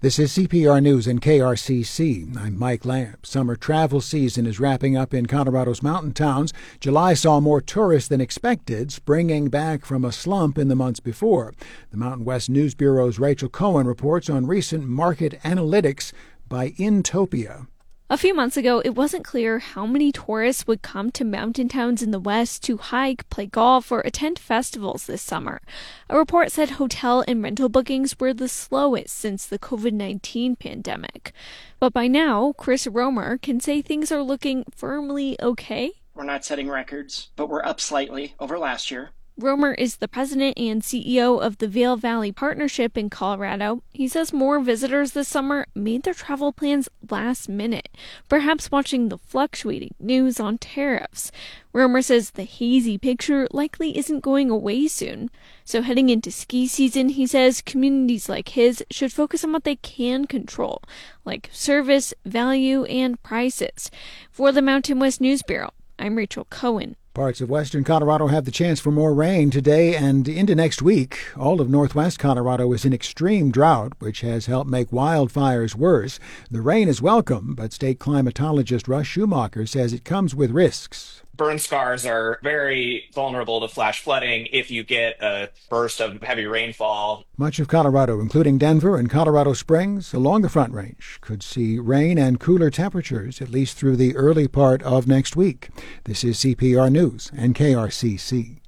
This is CPR News and KRCC. I'm Mike Lamb. Summer travel season is wrapping up in Colorado's mountain towns. July saw more tourists than expected, springing back from a slump in the months before. The Mountain West News Bureau's Rachel Cohen reports on recent market analytics by Intopia. A few months ago, it wasn't clear how many tourists would come to mountain towns in the West to hike, play golf, or attend festivals this summer. A report said hotel and rental bookings were the slowest since the COVID-19 pandemic. But by now, Chris Romer can say things are looking firmly okay. We're not setting records, but we're up slightly over last year. Romer is the president and CEO of the Vail Valley Partnership in Colorado. He says more visitors this summer made their travel plans last minute, perhaps watching the fluctuating news on tariffs. Romer says the hazy picture likely isn't going away soon. So heading into ski season, he says communities like his should focus on what they can control, like service, value, and prices. For the Mountain West News Bureau, I'm Rachel Cohen. Parts of western Colorado have the chance for more rain today and into next week. All of northwest Colorado is in extreme drought, which has helped make wildfires worse. The rain is welcome, but state climatologist Russ Schumacher says it comes with risks. Burn scars are very vulnerable to flash flooding if you get a burst of heavy rainfall. Much of Colorado, including Denver and Colorado Springs, along the Front Range, could see rain and cooler temperatures at least through the early part of next week. This is CPR News and KRCC.